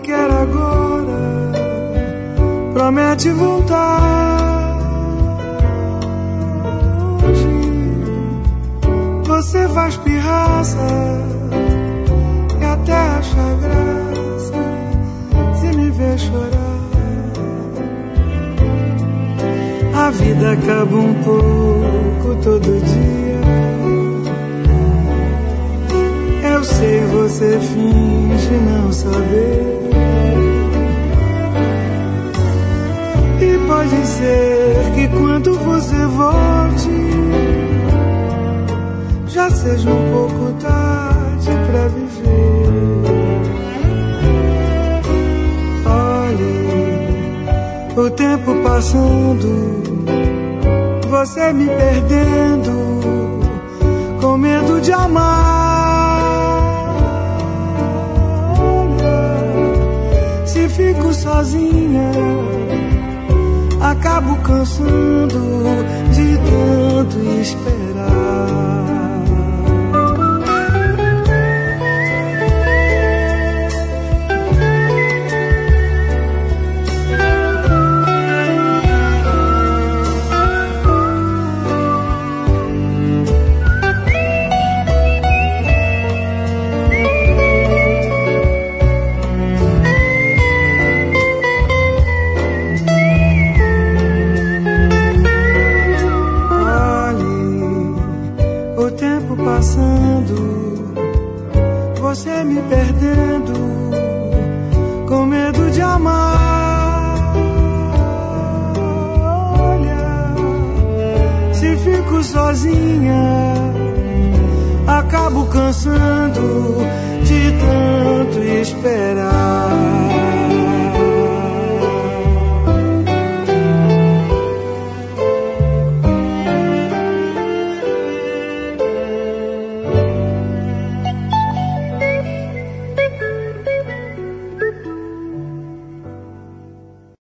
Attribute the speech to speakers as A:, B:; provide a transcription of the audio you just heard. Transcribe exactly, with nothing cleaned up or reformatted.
A: quer agora, promete voltar. Hoje você faz pirraça e até acha graça se me ver chorar. A vida acaba um pouco todo dia. Eu sei, você finge não saber. E pode ser que quando você volte já seja um pouco tarde pra viver. Olhe o tempo passando, você me perdendo, com medo de amar. Olha, se fico sozinha, acabo cansando de tanto esperar. Você me perdendo, com medo de amar. Olha, se fico sozinha, acabo cansando de tanto esperar.